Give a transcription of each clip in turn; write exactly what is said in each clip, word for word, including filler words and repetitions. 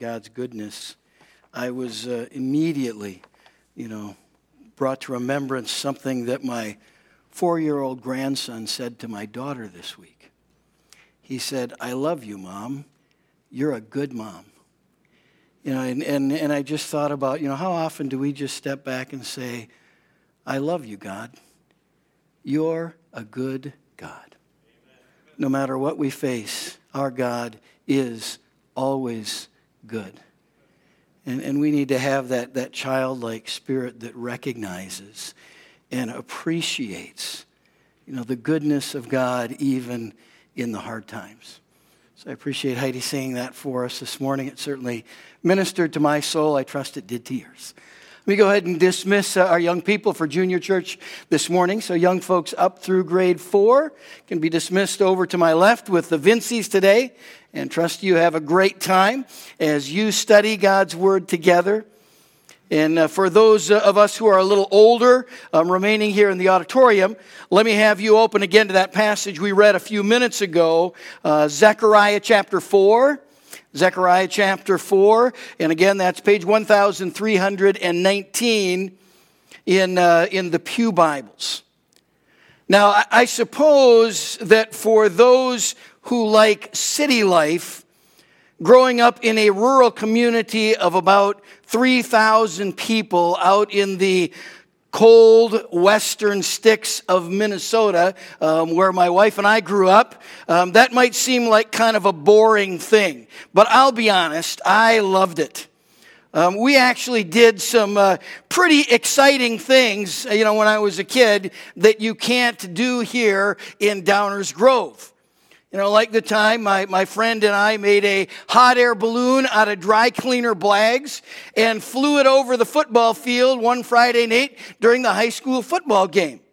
God's goodness, I was uh, immediately, you know, brought to remembrance something that my four-year-old grandson said to my daughter this week. He said, "I love you, Mom. You're a good mom." You know, and, and, and I just thought about, you know, how often do we just step back and say, "I love you, God. You're a good God." No matter what we face, our God is always good. And, and we need to have that, that childlike spirit that recognizes and appreciates, you know, the goodness of God even in the hard times. So I appreciate Heidi saying that for us this morning. It certainly ministered to my soul. I trust it did to yours. Let me go ahead and dismiss uh, our young people for junior church this morning. So young folks up through grade four can be dismissed over to my left with the Vincies today. And trust you have a great time as you study God's Word together. And uh, for those uh, of us who are a little older, um, remaining here in the auditorium, let me have you open again to that passage we read a few minutes ago, uh, Zechariah chapter four. Zechariah chapter four, and again, that's page one thousand three hundred nineteen in, uh, in the Pew Bibles. Now, I, I suppose that for those who like city life, growing up in a rural community of about three thousand people out in the cold western sticks of Minnesota, um, where my wife and I grew up, um, that might seem like kind of a boring thing. But I'll be honest, I loved it. Um, we actually did some uh, pretty exciting things, you know, when I was a kid that you can't do here in Downers Grove. You know, like the time my, my friend and I made a hot air balloon out of dry cleaner blags and flew it over the football field one Friday night during the high school football game.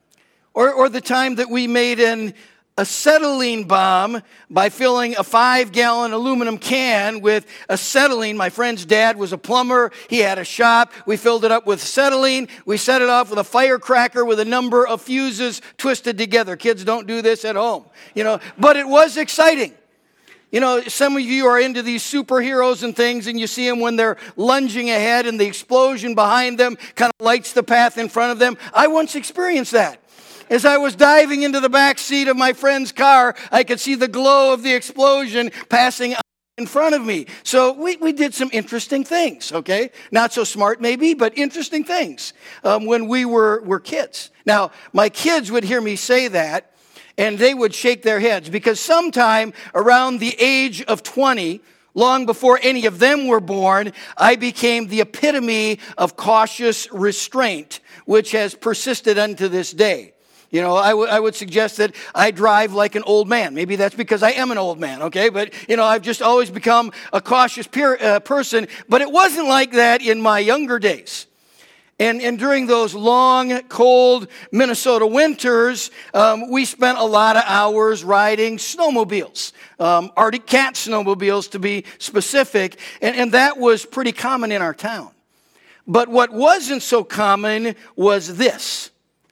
Or, or the time that we made an acetylene bomb by filling a five-gallon aluminum can with acetylene. My friend's dad was a plumber. He had a shop. We filled it up with acetylene. We set it off with a firecracker with a number of fuses twisted together. Kids don't do this at home, you know, but it was exciting. You know, some of you are into these superheroes and things, and you see them when they're lunging ahead and the explosion behind them kind of lights the path in front of them. I once experienced that. As I was diving into the back seat of my friend's car, I could see the glow of the explosion passing in front of me. So we, we did some interesting things, okay? Not so smart maybe, but interesting things um, when we were, were kids. Now, my kids would hear me say that, and they would shake their heads, because sometime around the age of twenty, long before any of them were born, I became the epitome of cautious restraint, which has persisted unto this day. You know, I, w- I would suggest that I drive like an old man. Maybe that's because I am an old man, okay? But, you know, I've just always become a cautious peer, uh, person. But it wasn't like that in my younger days. And, and during those long, cold Minnesota winters, um, we spent a lot of hours riding snowmobiles, um, Arctic Cat snowmobiles to be specific. And, and that was pretty common in our town. But what wasn't so common was this.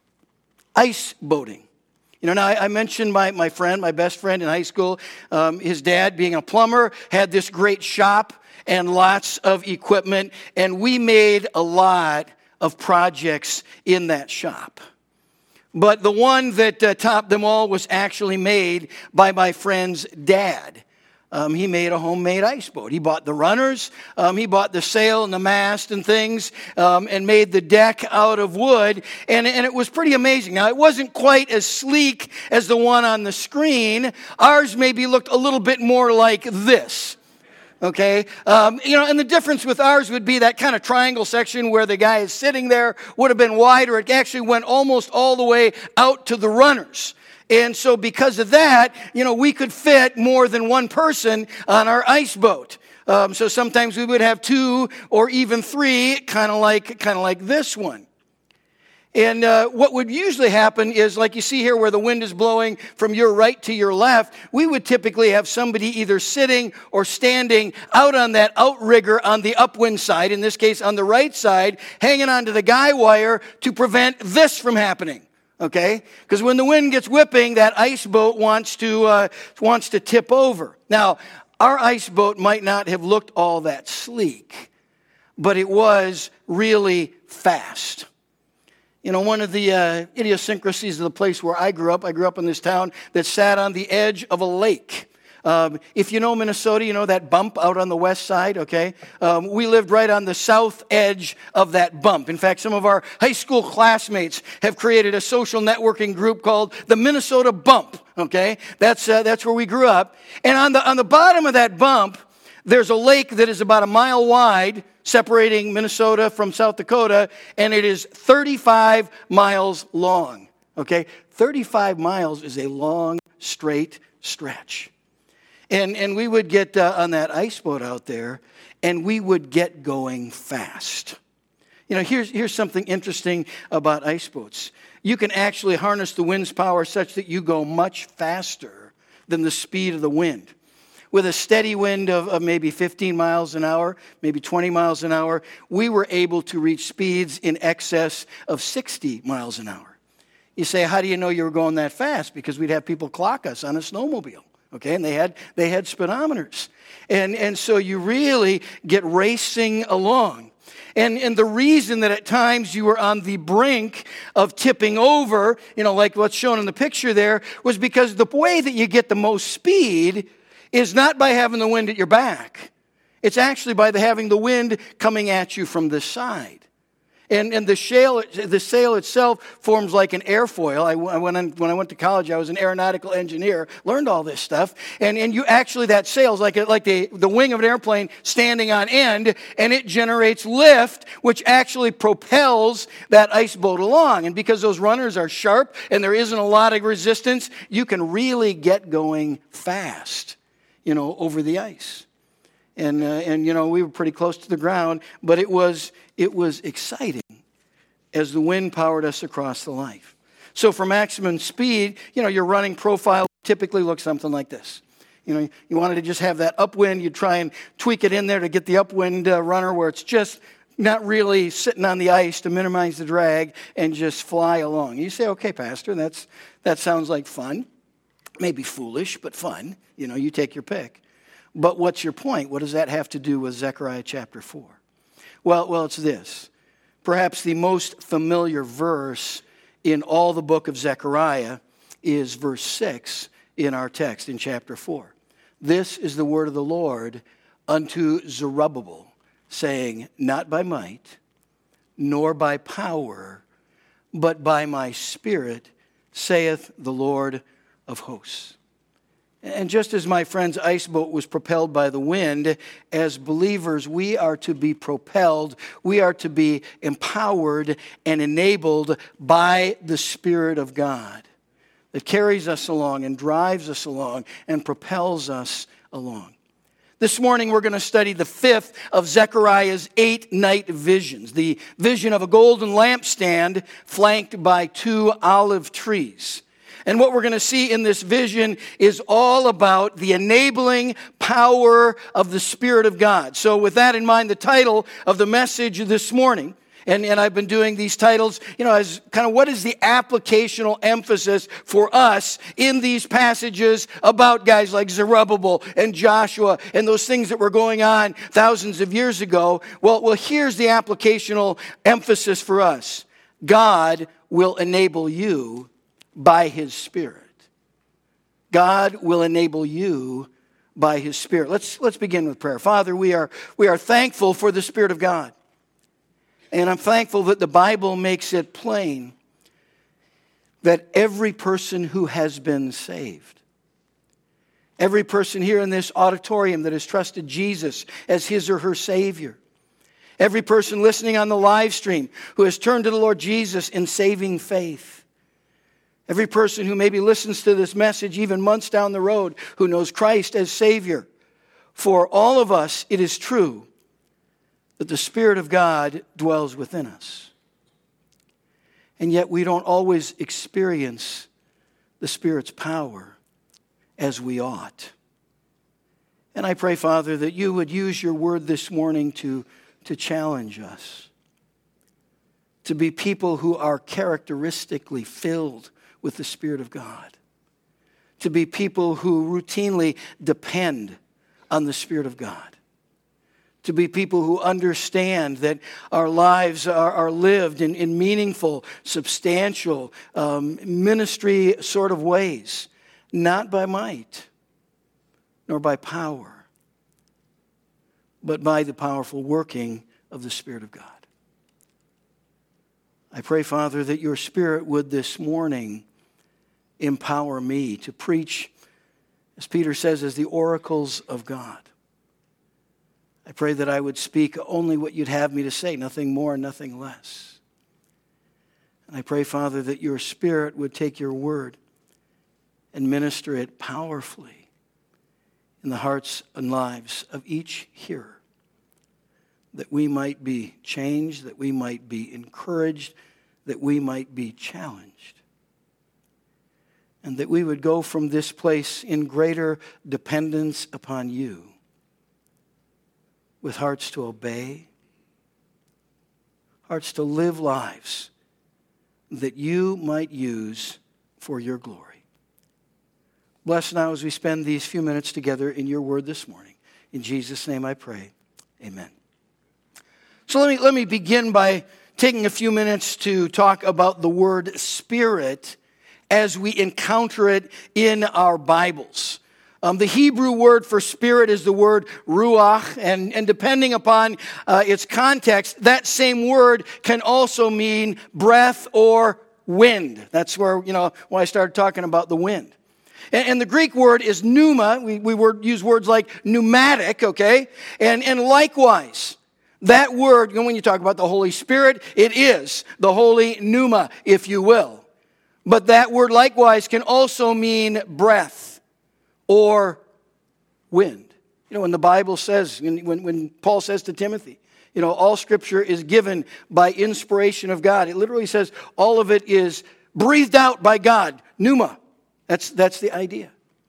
Ice boating. You know, now I mentioned my, my friend, my best friend in high school, um, his dad being a plumber, had this great shop and lots of equipment, and we made a lot of projects in that shop. But the one that uh, topped them all was actually made by my friend's dad. Um, he made a homemade ice boat. He bought the runners, um, he bought the sail and the mast and things, um, and made the deck out of wood, and, and it was pretty amazing. Now, it wasn't quite as sleek as the one on the screen. Ours maybe looked a little bit more like this. Okay, um, you know, and the difference with ours would be that kind of triangle section where the guy is sitting there would have been wider. It actually went almost all the way out to the runners. And so because of that, you know, we could fit more than one person on our ice boat. Um, so sometimes we would have two or even three, kind of like kind of like this one. And uh, what would usually happen is, like you see here where the wind is blowing from your right to your left, we would typically have somebody either sitting or standing out on that outrigger on the upwind side, in this case on the right side, hanging onto the guy wire to prevent this from happening. Okay? Because when the wind gets whipping, that ice boat wants to uh, wants to tip over. Now, our ice boat might not have looked all that sleek, but it was really fast. You know, one of the uh, idiosyncrasies of the place where I grew up, I grew up in this town that sat on the edge of a lake. Um, if you know Minnesota, you know that bump out on the west side, okay? Um, we lived right on the south edge of that bump. In fact, some of our high school classmates have created a social networking group called the Minnesota Bump, okay? That's uh, that's where we grew up. And on the on the bottom of that bump, there's a lake that is about a mile wide, separating Minnesota from South Dakota, and it is thirty-five miles long, okay? thirty-five miles is a long, straight stretch. And and we would get uh, on that ice boat out there, and we would get going fast. You know, here's, here's something interesting about ice boats. You can actually harness the wind's power such that you go much faster than the speed of the wind. With a steady wind of, of maybe fifteen miles an hour, maybe twenty miles an hour, we were able to reach speeds in excess of sixty miles an hour. You say, how do you know you were going that fast? Because we'd have people clock us on a snowmobile. Okay, and they had they had speedometers. And, and so you really get racing along. And, and the reason that at times you were on the brink of tipping over, you know, like what's shown in the picture there, was because the way that you get the most speed is not by having the wind at your back. It's actually by the, having the wind coming at you from the side. And, and the, sail, the sail itself forms like an airfoil. I, I went on, when I went to college, I was an aeronautical engineer, learned all this stuff. And, and you actually, that sail is like, a, like the, the wing of an airplane standing on end, and it generates lift, which actually propels that ice boat along. And because those runners are sharp and there isn't a lot of resistance, you can really get going fast, you know, over the ice. And, uh, and you know, we were pretty close to the ground, but it was it was exciting as the wind powered us across the life. So for maximum speed, you know, your running profile typically looks something like this. You know, you wanted to just have that upwind, you try and tweak it in there to get the upwind uh, runner where it's just not really sitting on the ice to minimize the drag and just fly along. You say, okay, Pastor, that's that sounds like fun. Maybe foolish, but fun. You know, you take your pick. But what's your point? What does that have to do with Zechariah chapter four? Well, well, it's this. Perhaps the most familiar verse in all the book of Zechariah is verse six in our text in chapter four. This is the word of the Lord unto Zerubbabel, saying, not by might, nor by power, but by my spirit, saith the Lord of hosts. And just as my friend's ice boat was propelled by the wind, as believers, we are to be propelled, we are to be empowered and enabled by the Spirit of God that carries us along and drives us along and propels us along. This morning we're going to study the fifth of Zechariah's eight night visions, the vision of a golden lampstand flanked by two olive trees. And what we're going to see in this vision is all about the enabling power of the Spirit of God. So with that in mind, the title of the message this morning, and, and I've been doing these titles, you know, as kind of what is the applicational emphasis for us in these passages about guys like Zerubbabel and Joshua and those things that were going on thousands of years ago. Well, well, here's the applicational emphasis for us. God will enable you by His Spirit. God will enable you by His Spirit. Let's let's begin with prayer. Father, we are we are thankful for the Spirit of God. And I'm thankful that the Bible makes it plain that every person who has been saved, every person here in this auditorium that has trusted Jesus as his or her Savior, every person listening on the live stream who has turned to the Lord Jesus in saving faith, every person who maybe listens to this message even months down the road who knows Christ as Savior. For all of us, it is true that the Spirit of God dwells within us. And yet we don't always experience the Spirit's power as we ought. And I pray, Father, that you would use your word this morning to, to challenge us, to be people who are characteristically filled with the Spirit of God, to be people who routinely depend on the Spirit of God. To be people who understand that our lives are, are lived in, in meaningful, substantial, um, ministry sort of ways. Not by might, nor by power, but by the powerful working of the Spirit of God. I pray, Father, that your Spirit would this morning empower me to preach, as Peter says, as the oracles of God. I pray that I would speak only what you'd have me to say, nothing more, nothing less. And I pray, Father, that your Spirit would take your word and minister it powerfully in the hearts and lives of each hearer, that we might be changed, that we might be encouraged, that we might be challenged, and that we would go from this place in greater dependence upon you, with hearts to obey, hearts to live lives that you might use for your glory. Bless now as we spend these few minutes together in your word this morning. In Jesus' name I pray, amen. So let me, let me begin by taking a few minutes to talk about the word Spirit as we encounter it in our Bibles. Um, the Hebrew word for spirit is the word ruach, and, and depending upon uh, its context, that same word can also mean breath or wind. That's where, you know, when I started talking about the wind. And, and the Greek word is pneuma. We, we word, use words like pneumatic, okay? And, and likewise, that word, you know, when you talk about the Holy Spirit, it is the holy pneuma, if you will. But that word likewise can also mean breath or wind. You know, when the Bible says, when, when Paul says to Timothy, you know, all Scripture is given by inspiration of God. It literally says all of it is breathed out by God, pneuma. That's, that's the idea.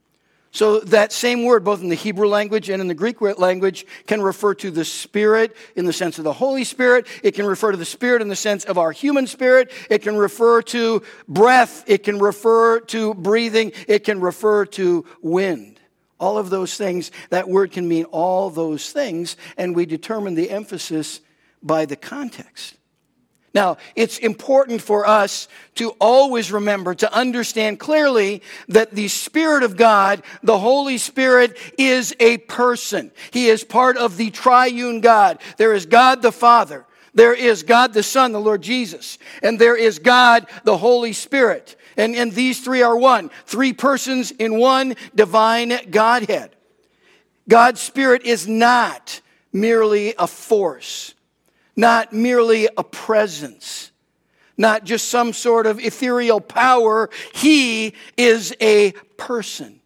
So that same word, both in the Hebrew language and in the Greek language, can refer to the Spirit in the sense of the Holy Spirit. It can refer to the Spirit in the sense of our human spirit. It can refer to breath. It can refer to breathing. It can refer to wind. All of those things, that word can mean all those things, and we determine the emphasis by the context. Now, it's important for us to always remember, to understand clearly that the Spirit of God, the Holy Spirit, is a person. He is part of the triune God. There is God the Father. There is God the Son, the Lord Jesus. And there is God the Holy Spirit. And, and these three are one. Three persons in one divine Godhead. God's Spirit is not merely a force. Not merely a presence, not just some sort of ethereal power. He is a person.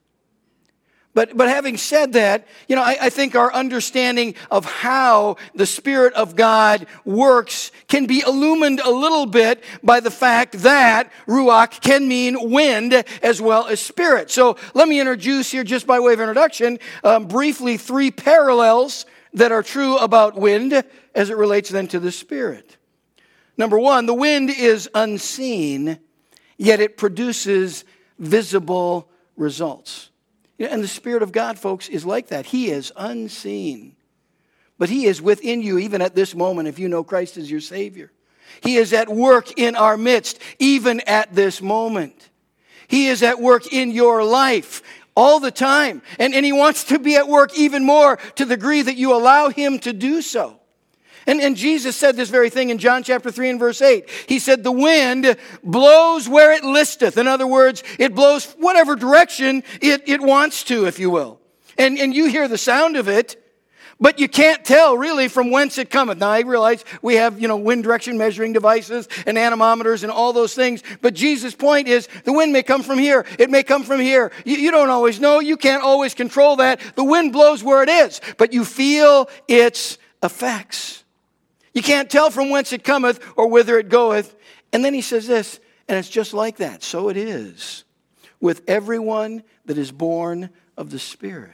But, but having said that, you know, I, I think our understanding of how the Spirit of God works can be illumined a little bit by the fact that ruach can mean wind as well as spirit. So let me introduce here, just by way of introduction, um, briefly three parallels that are true about wind as it relates then to the Spirit. Number one, the wind is unseen, yet it produces visible results. And the Spirit of God, folks, is like that. He is unseen, but He is within you even at this moment if you know Christ as your Savior. He is at work in our midst even at this moment. He is at work in your life all the time. And, and He wants to be at work even more to the degree that you allow Him to do so. And, and Jesus said this very thing in John chapter three and verse eight. He said, the wind blows where it listeth. In other words, it blows whatever direction it, it wants to, if you will. And, and you hear the sound of it, but you can't tell really from whence it cometh. Now I realize we have, you know, wind direction measuring devices and anemometers and all those things. But Jesus' point is the wind may come from here. It may come from here. You, you don't always know. You can't always control that. The wind blows where it is, but you feel its effects. You can't tell from whence it cometh or whither it goeth. And then He says this, and it's just like that. So it is with everyone that is born of the Spirit.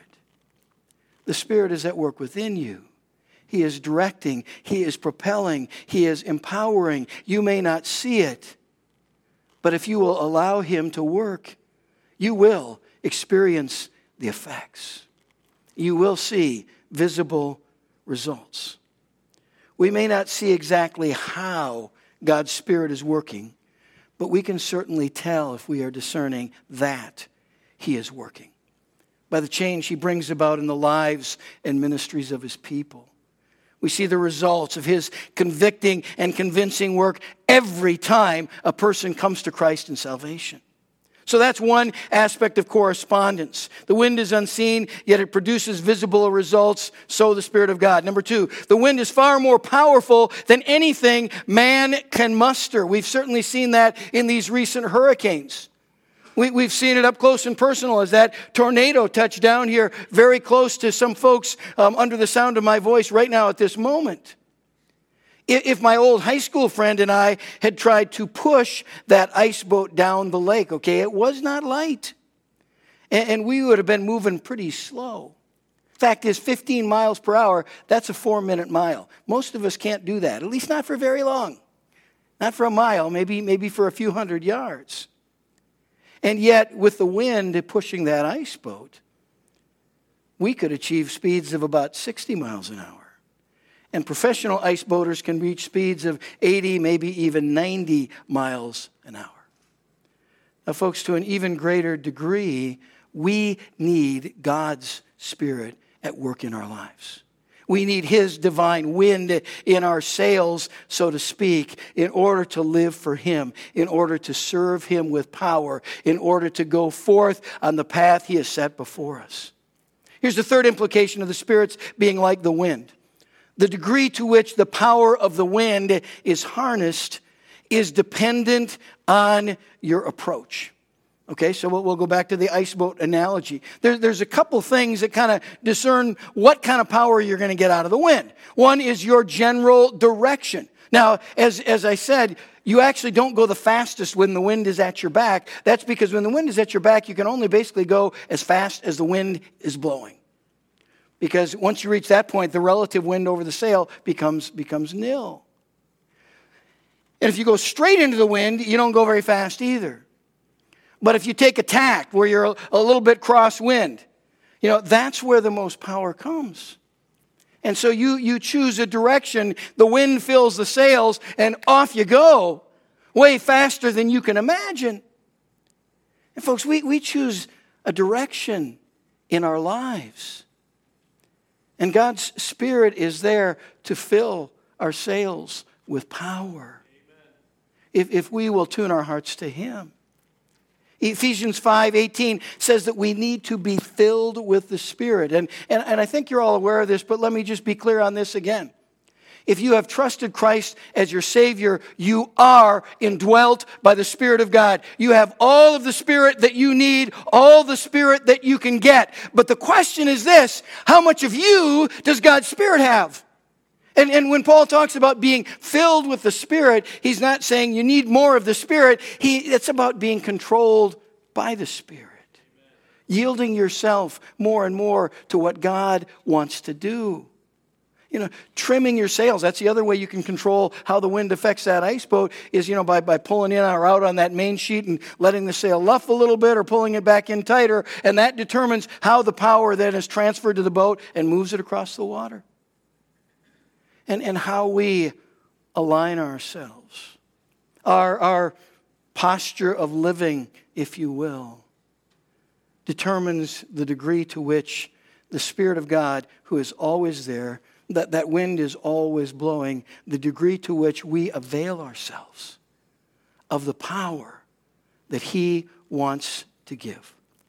The Spirit is at work within you. He is directing. He is propelling. He is empowering. You may not see it, but if you will allow Him to work, you will experience the effects. you will see visible results. We may not see exactly how God's Spirit is working, but we can certainly tell if we are discerning that He is working by the change He brings about in the lives and ministries of His people. We see the results of His convicting and convincing work every time a person comes to Christ in salvation. So that's one aspect of correspondence. The wind is unseen, yet it produces visible results, so the Spirit of God. Number two, the wind is far more powerful than anything man can muster. We've certainly seen that in these recent hurricanes. We, we've seen it up close and personal as that tornado touched down here very close to some folks um, under the sound of my voice right now at this moment. If my old high school friend and I had tried to push that ice boat down the lake, okay, it was not light. And we would have been moving pretty slow. Fact is, fifteen miles per hour, that's a four-minute mile. Most of us can't do that, at least not for very long. Not for a mile, maybe, maybe for a few hundred yards. And yet, with the wind pushing that ice boat, we could achieve speeds of about sixty miles an hour. And professional ice boaters can reach speeds of eighty, maybe even ninety miles an hour. Now, folks, to an even greater degree, we need God's Spirit at work in our lives. We need His divine wind in our sails, so to speak, in order to live for Him, in order to serve Him with power, in order to go forth on the path He has set before us. Here's the third implication of the Spirit's being like the wind. The degree to which the power of the wind is harnessed is dependent on your approach. Okay, so we'll, we'll go back to the ice boat analogy. There, there's a couple things that kind of discern what kind of power you're going to get out of the wind. One is your general direction. Now, as, as I said, you actually don't go the fastest when the wind is at your back. That's because when the wind is at your back, you can only basically go as fast as the wind is blowing. Because once you reach that point, the relative wind over the sail becomes, becomes nil. And if you go straight into the wind, you don't go very fast either. But if you take a tack where you're a, a little bit crosswind, you know, that's where the most power comes. And so you, you choose a direction, the wind fills the sails, and off you go, way faster than you can imagine. And folks, we, we choose a direction in our lives. And God's Spirit is there to fill our sails with power. If, if we will tune our hearts to Him. Ephesians five eighteen says that we need to be filled with the Spirit. And, and, and I think you're all aware of this, but let me just be clear on this again. If you have trusted Christ as your Savior, you are indwelt by the Spirit of God. You have all of the Spirit that you need, all the Spirit that you can get. But the question is this: how much of you does God's Spirit have? And, and when Paul talks about being filled with the Spirit, he's not saying you need more of the Spirit. He, it's about being controlled by the Spirit. Amen. Yielding yourself more and more to what God wants to do. You know, trimming your sails. That's the other way you can control how the wind affects that ice boat is, you know, by, by pulling in or out on that main sheet and letting the sail luff a little bit or pulling it back in tighter. And that determines how the power then is transferred to the boat and moves it across the water. And, and how we align ourselves. Our, our posture of living, if you will, determines the degree to which the Spirit of God, who is always there, that that wind is always blowing, the degree to which we avail ourselves of the power that He wants to give.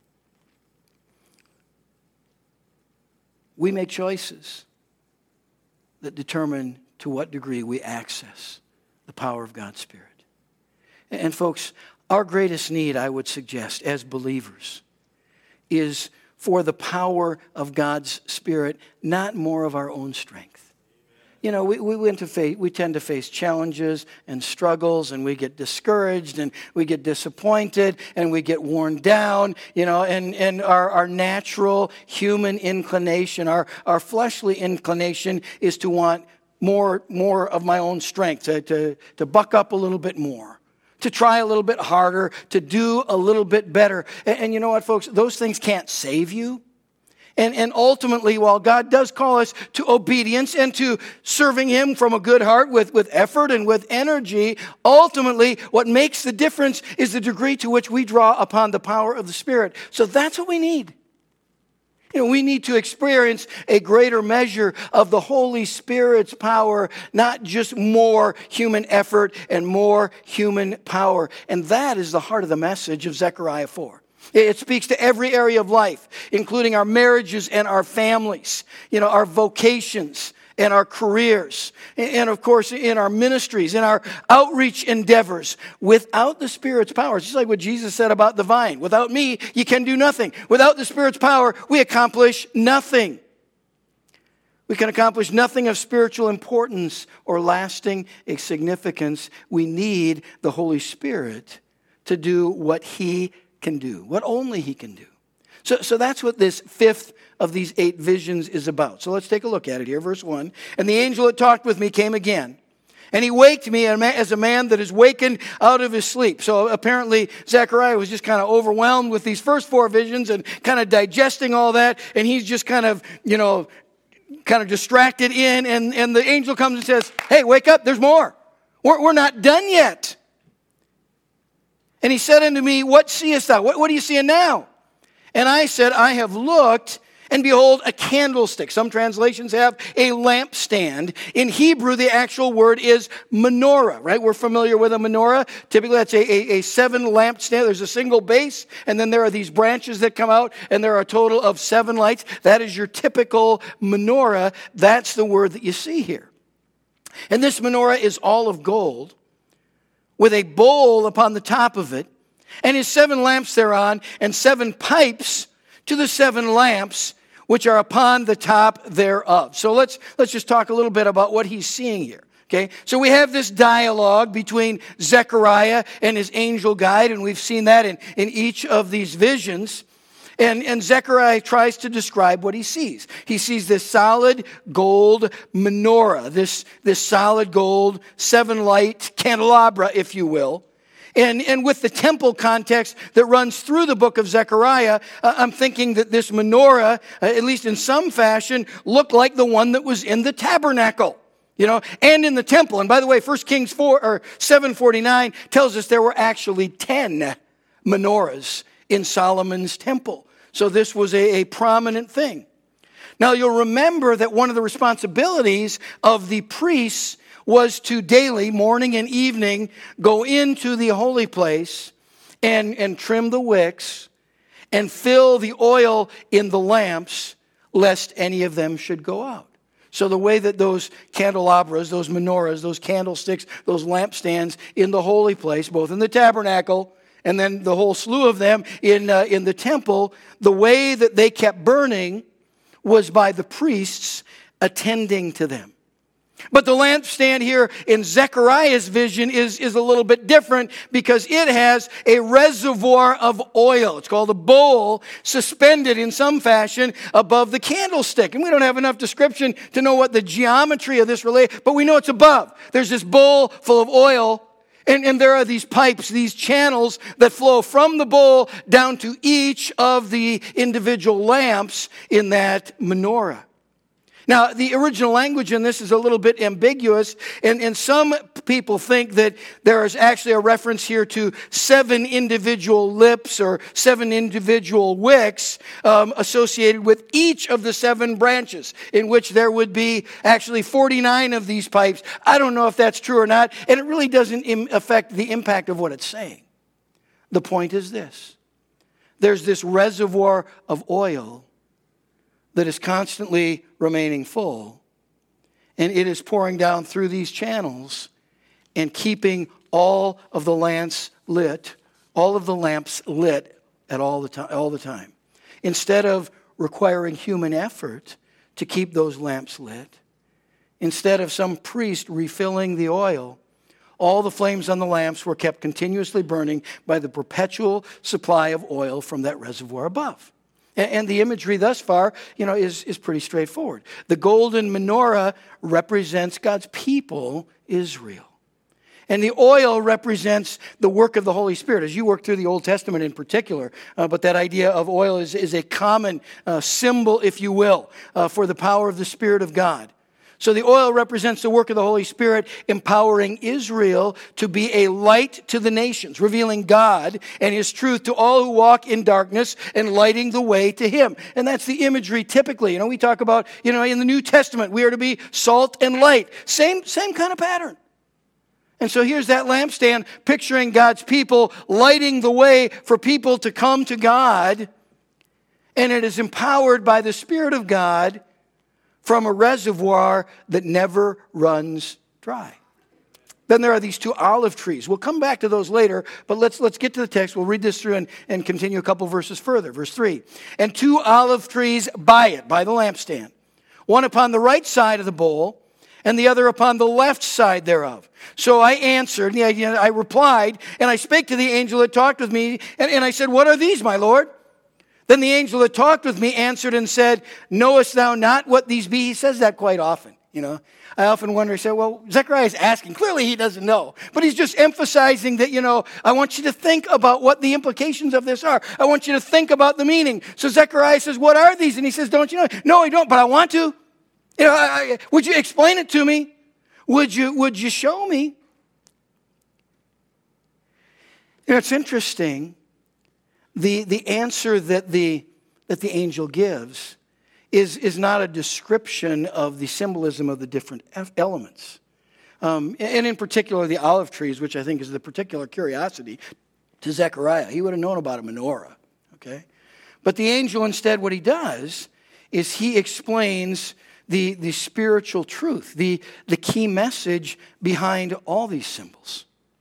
We make choices that determine to what degree we access the power of God's Spirit. And folks, our greatest need, I would suggest, as believers, is for the power of God's Spirit, not more of our own strength. You know, we, we, went to face, we tend to face challenges and struggles, and we get discouraged, and we get disappointed, and we get worn down, you know, and, and our, our natural human inclination, our, our fleshly inclination is to want more, more of my own strength, to, to, to buck up a little bit more. To try a little bit harder, to do a little bit better. And, and you know what, folks? Those things can't save you. And, and ultimately, while God does call us to obedience and to serving him from a good heart with, with effort and with energy, ultimately what makes the difference is the degree to which we draw upon the power of the Spirit. So that's what we need. You know, we need to experience a greater measure of the Holy Spirit's power, not just more human effort and more human power. And that is the heart of the message of Zechariah four. It speaks to every area of life, including our marriages and our families, you know, our vocations and our careers, and of course in our ministries, in our outreach endeavors. Without the Spirit's power, it's just like what Jesus said about the vine. Without me, you can do nothing. Without the Spirit's power, we accomplish nothing. We can accomplish nothing of spiritual importance or lasting significance. We need the Holy Spirit to do what he can do, what only he can do. So, so that's what this fifth of these eight visions is about. So let's take a look at it here. Verse one. And the angel that talked with me came again, and he waked me as a man that is wakened out of his sleep. So apparently Zechariah was just kind of overwhelmed with these first four visions and kind of digesting all that. And he's just kind of, you know, kind of distracted in. And, and the angel comes and says, hey, wake up, there's more. We're, we're not done yet. And he said unto me, what seest thou? What, what are you seeing now? And I said, I have looked, and behold, a candlestick. Some translations have a lampstand. In Hebrew, the actual word is menorah, right? We're familiar with a menorah. Typically, that's a, a, a seven lampstand. There's a single base, and then there are these branches that come out, and there are a total of seven lights. That is your typical menorah. That's the word that you see here. And this menorah is all of gold, with a bowl upon the top of it, and his seven lamps thereon, and seven pipes to the seven lamps which are upon the top thereof. So let's let's just talk a little bit about what he's seeing here. Okay, so we have this dialogue between Zechariah and his angel guide, and we've seen that in, in each of these visions. And, and Zechariah tries to describe what he sees. He sees this solid gold menorah, this, this solid gold seven-light candelabra, if you will. And, and with the temple context that runs through the book of Zechariah, uh, I'm thinking that this menorah, uh, at least in some fashion, looked like the one that was in the tabernacle. You know, and in the temple. And by the way, First Kings four or seven forty-nine tells us there were actually ten menorahs in Solomon's temple. So this was a, a prominent thing. Now you'll remember that one of the responsibilities of the priests was to daily, morning and evening, go into the holy place and, and trim the wicks and fill the oil in the lamps, lest any of them should go out. So the way that those candelabras, those menorahs, those candlesticks, those lampstands in the holy place, both in the tabernacle and then the whole slew of them in, uh, in the temple, the way that they kept burning was by the priests attending to them. But the lampstand here in Zechariah's vision is, is a little bit different because it has a reservoir of oil. It's called a bowl suspended in some fashion above the candlestick. And we don't have enough description to know what the geometry of this relates, but we know it's above. There's this bowl full of oil. And, and there are these pipes, these channels that flow from the bowl down to each of the individual lamps in that menorah. Now, the original language in this is a little bit ambiguous, and, and some people think that there is actually a reference here to seven individual lips or seven individual wicks um, associated with each of the seven branches, in which there would be actually forty-nine of these pipes. I don't know if that's true or not, and it really doesn't im- affect the impact of what it's saying. The point is this. There's this reservoir of oil that is constantly remaining full, and it is pouring down through these channels and keeping all of the lamps lit, all of the lamps lit at all the time, all the time. Instead of requiring human effort to keep those lamps lit, instead of some priest refilling the oil, all the flames on the lamps were kept continuously burning by the perpetual supply of oil from that reservoir above. And the imagery thus far, you know, is, is pretty straightforward. The golden menorah represents God's people, Israel. And the oil represents the work of the Holy Spirit, as you work through the Old Testament in particular. Uh, but that idea of oil is, is a common uh, symbol, if you will, uh, for the power of the Spirit of God. So the oil represents the work of the Holy Spirit, empowering Israel to be a light to the nations, revealing God and His truth to all who walk in darkness and lighting the way to Him. And that's the imagery typically. You know, we talk about, you know, in the New Testament, we are to be salt and light. Same, same kind of pattern. And so here's that lampstand picturing God's people lighting the way for people to come to God. And it is empowered by the Spirit of God from a reservoir that never runs dry. Then there are these two olive trees. We'll come back to those later, but let's, let's get to the text. We'll read this through and, and continue a couple verses further. Verse three. And two olive trees by it, by the lampstand, one upon the right side of the bowl, and the other upon the left side thereof. So I answered, the idea, I replied, and I spake to the angel that talked with me, and, and I said, what are these, my Lord? Then the angel that talked with me answered and said, knowest thou not what these be? He says that quite often, you know. I often wonder, I say, well, Zechariah is asking. Clearly he doesn't know. But he's just emphasizing that, you know, I want you to think about what the implications of this are. I want you to think about the meaning. So Zechariah says, what are these? And he says, don't you know? No, I don't, but I want to. You know, I, I, would you explain it to me? Would you, would you show me? You know, it's interesting. The, the answer that the, that the angel gives is, is not a description of the symbolism of the different elements. Um, and in particular, the olive trees, which I think is the particular curiosity to Zechariah. He would have known about a menorah, okay? But the angel instead, what he does is he explains the, the spiritual truth, the, the key message behind all these symbols.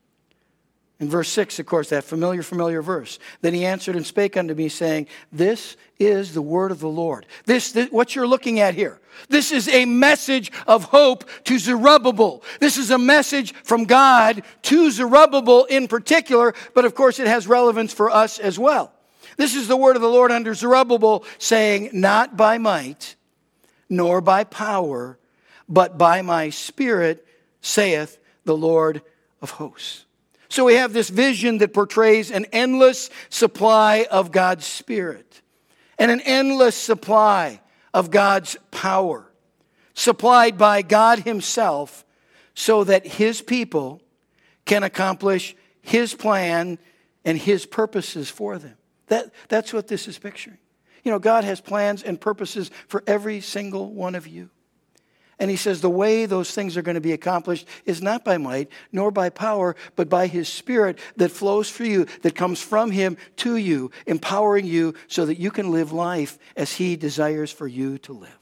In verse six, of course, that familiar, familiar verse. Then he answered and spake unto me, saying, this is the word of the Lord. This, this, what you're looking at here, this is a message of hope to Zerubbabel. This is a message from God to Zerubbabel in particular, but of course it has relevance for us as well. This is the word of the Lord unto Zerubbabel, saying, not by might, nor by power, but by my Spirit, saith the Lord of hosts. So we have this vision that portrays an endless supply of God's Spirit and an endless supply of God's power, supplied by God Himself so that His people can accomplish His plan and His purposes for them. That, that's what this is picturing. You know, God has plans and purposes for every single one of you. And He says the way those things are going to be accomplished is not by might, nor by power, but by His Spirit that flows for you, that comes from Him to you, empowering you so that you can live life as He desires for you to live.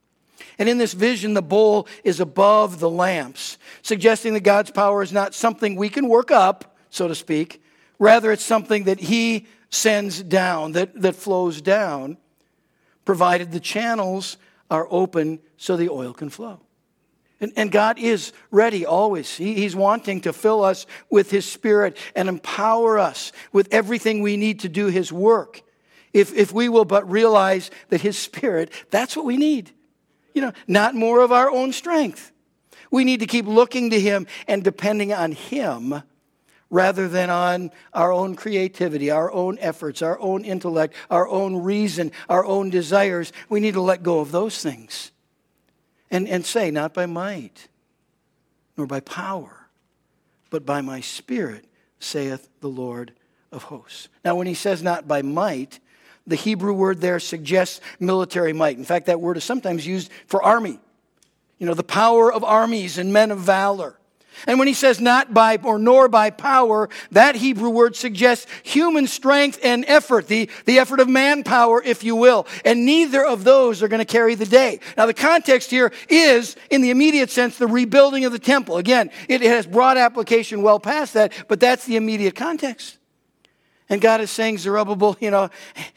And in this vision, the bowl is above the lamps, suggesting that God's power is not something we can work up, so to speak. Rather, it's something that He sends down, that, that flows down, provided the channels are open so the oil can flow. And, and God is ready always. He, he's wanting to fill us with His Spirit and empower us with everything we need to do His work. If, if we will but realize that His Spirit, that's what we need. You know, not more of our own strength. We need to keep looking to Him and depending on Him rather than on our own creativity, our own efforts, our own intellect, our own reason, our own desires. We need to let go of those things and, and say, not by might, nor by power, but by my Spirit, saith the Lord of hosts. Now, when he says not by might, the Hebrew word there suggests military might. In fact, that word is sometimes used for army. You know, the power of armies and men of valor. And when he says not by or nor by power, that Hebrew word suggests human strength and effort, the, the effort of manpower, if you will. And neither of those are going to carry the day. Now, the context here is, in the immediate sense, the rebuilding of the temple. Again, it has broad application well past that, but that's the immediate context. And God is saying, Zerubbabel, you know,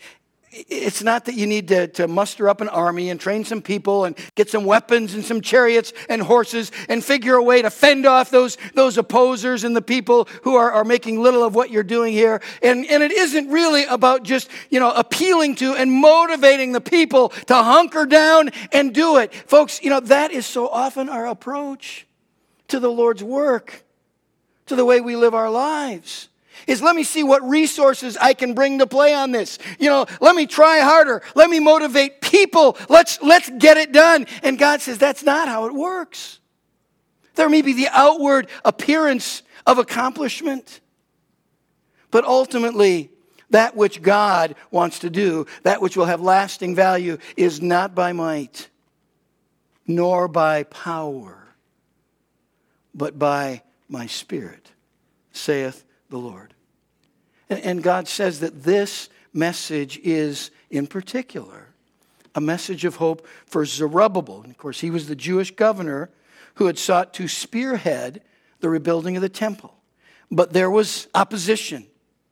it's not that you need to, to muster up an army and train some people and get some weapons and some chariots and horses and figure a way to fend off those, those opposers and the people who are, are making little of what you're doing here. And, and it isn't really about just, you know, appealing to and motivating the people to hunker down and do it. Folks, you know, that is so often our approach to the Lord's work. to the way we live our lives. Is let me see what resources I can bring to play on this. You know, let me try harder. Let me motivate people. Let's, let's get it done. And God says that's not how it works. There may be the outward appearance of accomplishment, but ultimately, that which God wants to do, that which will have lasting value, is not by might, nor by power, but by my Spirit, saith the Lord. And God says that this message is, in particular, a message of hope for Zerubbabel. And of course, he was the Jewish governor who had sought to spearhead the rebuilding of the temple. But there was opposition.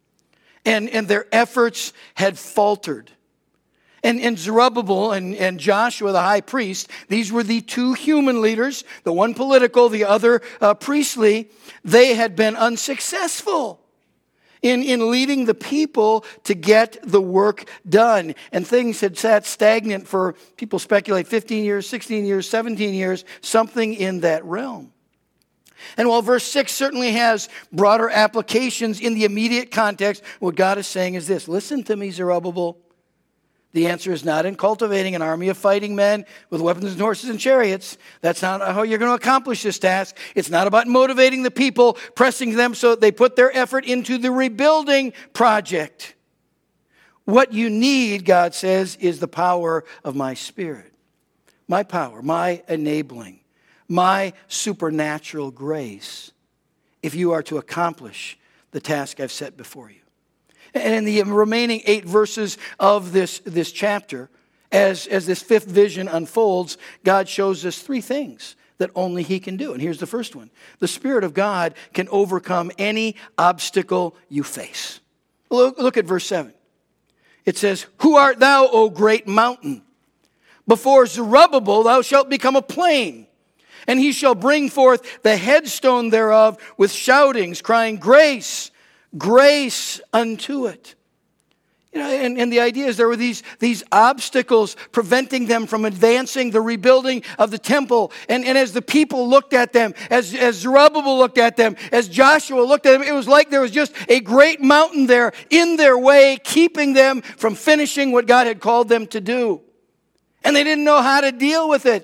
And, and their efforts had faltered. And, and Zerubbabel and, and Joshua, the high priest, these were the two human leaders, the one political, the other uh, priestly. They had been unsuccessful in, in leading the people to get the work done. And things had sat stagnant for, people speculate, fifteen years, sixteen years, seventeen years, something in that realm. And while verse six certainly has broader applications in the immediate context, what God is saying is this: listen to me, Zerubbabel. The answer is not in cultivating an army of fighting men with weapons and horses and chariots. That's not how you're going to accomplish this task. It's not about motivating the people, pressing them so that they put their effort into the rebuilding project. What you need, God says, is the power of my Spirit. My power, my enabling, my supernatural grace, if you are to accomplish the task I've set before you. And in the remaining eight verses of this, this chapter, as, as this fifth vision unfolds, God shows us three things that only He can do. And here's the first one. The Spirit of God can overcome any obstacle you face. Look, look at verse seven. It says, "Who art thou, O great mountain? Before Zerubbabel thou shalt become a plain. And he shall bring forth the headstone thereof with shoutings, crying, Grace, grace unto it." You know, and, and the idea is there were these, these obstacles preventing them from advancing the rebuilding of the temple. And, and as the people looked at them, as, as Zerubbabel looked at them, as Joshua looked at them, it was like there was just a great mountain there in their way, keeping them from finishing what God had called them to do. And they didn't know how to deal with it.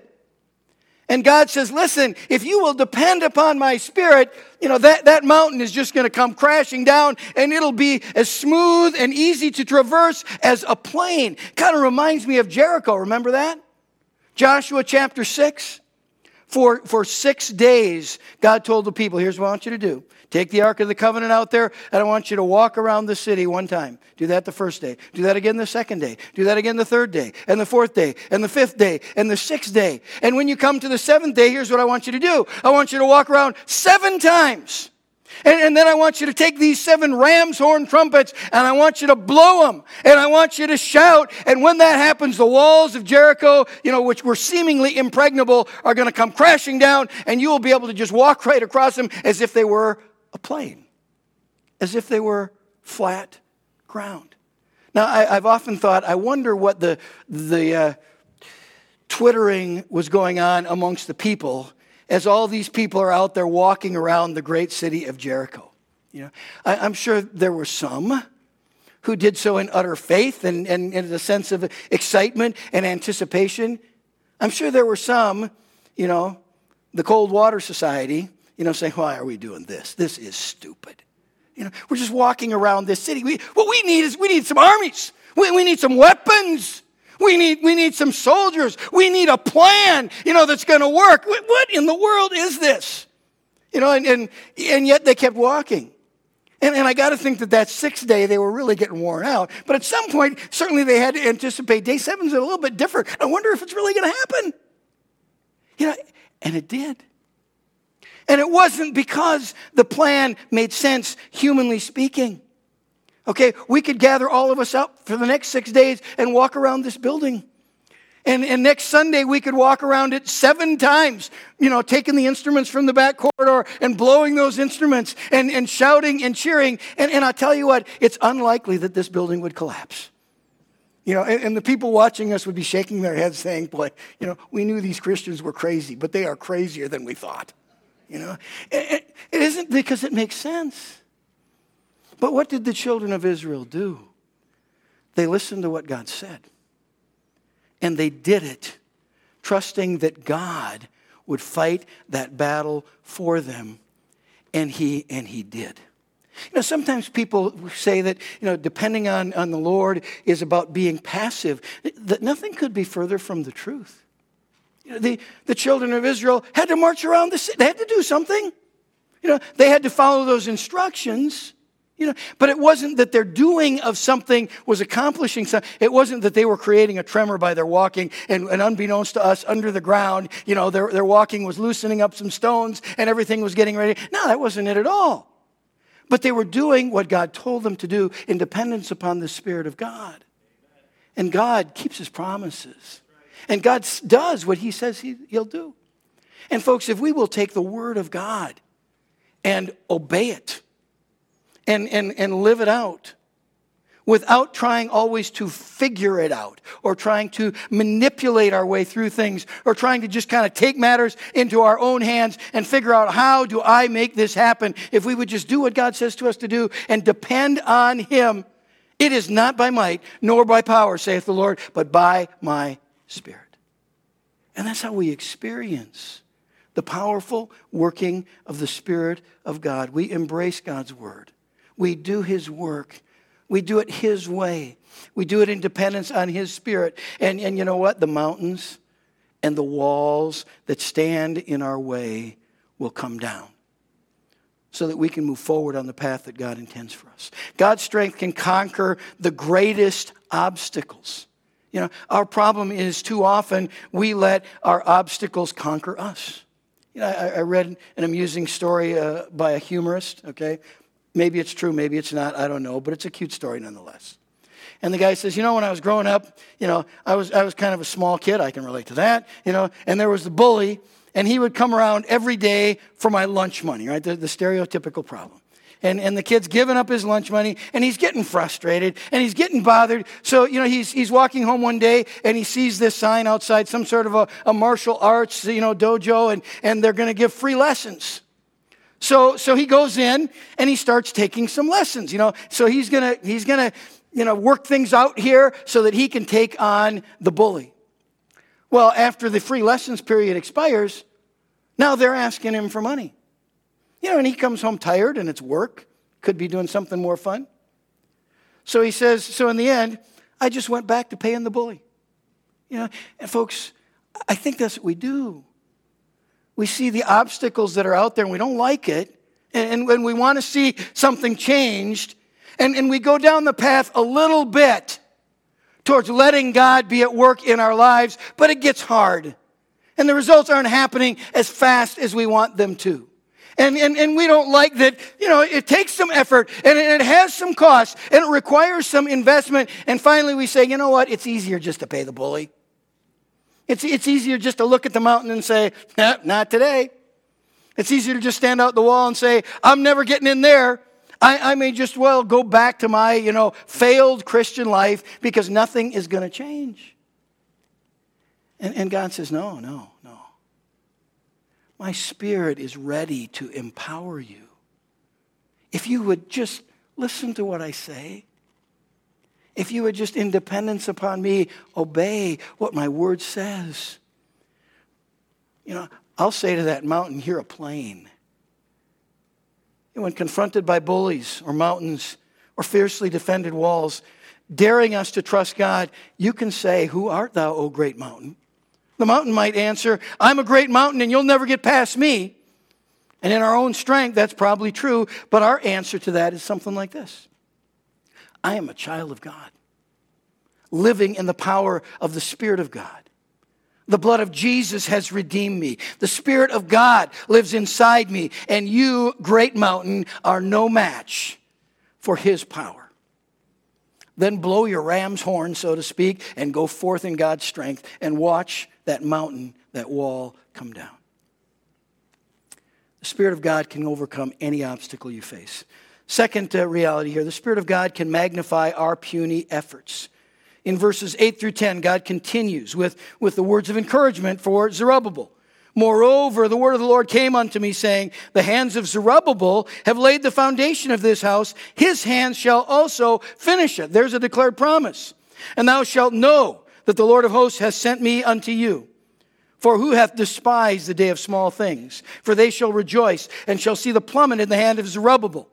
And God says, listen, if you will depend upon my Spirit, you know, that, that mountain is just going to come crashing down, and it'll be as smooth and easy to traverse as a plain. Kind of reminds me of Jericho. Remember that? Joshua chapter six. For, for six days, God told the people, here's what I want you to do. Take the Ark of the Covenant out there, and I want you to walk around the city one time. Do that the first day. Do that again the second day. Do that again the third day, and the fourth day, and the fifth day, and the sixth day. And when you come to the seventh day, here's what I want you to do. I want you to walk around seven times. And, and then I want you to take these seven ram's horn trumpets, and I want you to blow them, and I want you to shout. And when that happens, the walls of Jericho, you know, which were seemingly impregnable, are going to come crashing down, and you will be able to just walk right across them as if they were a plain, as if they were flat ground. Now, I, I've often thought, I wonder what the the uh, twittering was going on amongst the people as all these people are out there walking around the great city of Jericho. You know, I, I'm sure there were some who did so in utter faith and, and, and in a sense of excitement and anticipation. I'm sure there were some, you know, the Cold Water Society, you know, saying, why are we doing this? This is stupid. You know, we're just walking around this city. We, what we need is we need some armies. We, we need some weapons. We need, we need some soldiers. We need a plan, you know, that's going to work. What in the world is this? You know, and, and, and yet they kept walking. And, and I got to think that that sixth day, they were really getting worn out. But at some point, certainly they had to anticipate day seven's a little bit different. I wonder if it's really going to happen. You know, and it did. And it wasn't because the plan made sense, humanly speaking. Okay, we could gather all of us up for the next six days and walk around this building. And, and next Sunday, we could walk around it seven times, you know, taking the instruments from the back corridor and blowing those instruments and, and shouting and cheering. And, and I'll tell you what, it's unlikely that this building would collapse. You know, and, and the people watching us would be shaking their heads saying, boy, you know, we knew these Christians were crazy, but they are crazier than we thought. You know, It isn't because it makes sense. But what did the children of Israel do? They listened to what God said. And they did it, trusting that God would fight that battle for them. And he, and he did. You know, sometimes people say that, you know, depending on, on the Lord is about being passive. That nothing could be further from the truth. You know, the, the children of Israel had to march around the city. They had to do something. You know, they had to follow those instructions. You know, but it wasn't that their doing of something was accomplishing something. It wasn't that they were creating a tremor by their walking, and, and unbeknownst to us, under the ground, you know, their, their walking was loosening up some stones and everything was getting ready. No, that wasn't it at all. But they were doing what God told them to do in dependence upon the Spirit of God. And God keeps his promises. And God does what he says he, he'll do. And folks, if we will take the word of God and obey it and, and, and live it out without trying always to figure it out or trying to manipulate our way through things or trying to just kind of take matters into our own hands and figure out, how do I make this happen? If we would just do what God says to us to do and depend on him, it is not by might nor by power, saith the Lord, but by my Spirit. And that's how we experience the powerful working of the Spirit of God. We embrace God's word. We do his work. We do it his way. We do it in dependence on his Spirit. And, and you know what? The mountains and the walls that stand in our way will come down so that we can move forward on the path that God intends for us. God's strength can conquer the greatest obstacles. You know, our problem is too often we let our obstacles conquer us. You know, I, I read an amusing story uh, by a humorist, okay? Maybe it's true, maybe it's not, I don't know, but it's a cute story nonetheless. And the guy says, you know, when I was growing up, you know, I was I was kind of a small kid, I can relate to that, you know, and there was the bully, and he would come around every day for my lunch money, right, the, the stereotypical problem. And, and the kid's giving up his lunch money, and he's getting frustrated, and he's getting bothered. So, you know, he's he's walking home one day, and he sees this sign outside, some sort of a, a martial arts, you know, dojo, and, and they're going to give free lessons. So so he goes in and he starts taking some lessons, you know. So he's gonna he's gonna you know work things out here so that he can take on the bully. Well, after the free lessons period expires, now they're asking him for money. You know, and he comes home tired and it's work. Could be doing something more fun. So he says, so in the end, I just went back to paying the bully. You know, and folks, I think that's what we do. We see the obstacles that are out there and we don't like it. And when we want to see something changed, and, and we go down the path a little bit towards letting God be at work in our lives, but it gets hard. And the results aren't happening as fast as we want them to. And, and, and we don't like that, you know, it takes some effort and it, it has some cost and it requires some investment. And finally we say, you know what, it's easier just to pay the bully. It's, it's easier just to look at the mountain and say, eh, not today. It's easier to just stand out the wall and say, I'm never getting in there. I, I may just well go back to my, you know, failed Christian life because nothing is going to change. And, and God says, no, no, no. My Spirit is ready to empower you. If you would just listen to what I say, if you would just in dependence upon me, obey what my word says. You know, I'll say to that mountain, you're a plain. And when confronted by bullies or mountains or fiercely defended walls, daring us to trust God, you can say, who art thou, O great mountain? The mountain might answer, I'm a great mountain and you'll never get past me. And in our own strength, that's probably true. But our answer to that is something like this. I am a child of God, living in the power of the Spirit of God. The blood of Jesus has redeemed me. The Spirit of God lives inside me. And you, great mountain, are no match for his power. Then blow your ram's horn, so to speak, and go forth in God's strength and watch that mountain, that wall come down. The Spirit of God can overcome any obstacle you face. Second uh, reality here, the Spirit of God can magnify our puny efforts. In verses eight through ten, God continues with, with the words of encouragement for Zerubbabel. Moreover, the word of the Lord came unto me, saying, the hands of Zerubbabel have laid the foundation of this house. His hands shall also finish it. There's a declared promise. And thou shalt know that the Lord of hosts has sent me unto you. For who hath despised the day of small things? For they shall rejoice, and shall see the plummet in the hand of Zerubbabel.